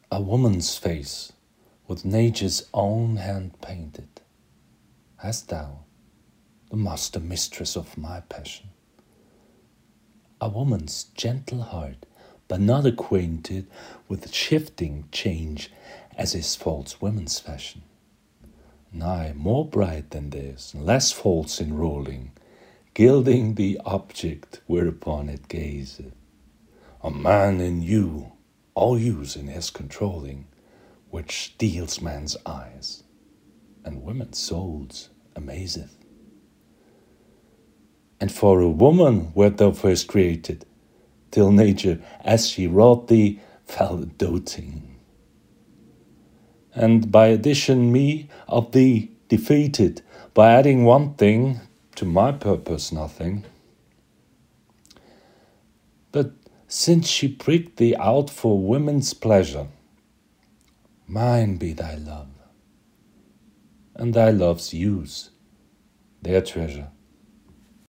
A woman's face, with nature's own hand painted, hast thou, the master mistress of my passion. A woman's gentle heart, but not acquainted with shifting change as is false women's fashion. Nay, more bright than this, less false in rolling, gilding the object whereupon it gazeth. A man in you, all use in his controlling, which steals man's eyes, and women's souls amazeth. And for a woman wert thou first created, till nature, as she wrought thee, fell doting. And by addition me of thee defeated, by adding one thing, to my purpose nothing. But since she pricked thee out for women's pleasure, mine be thy love, and thy love's use, their treasure.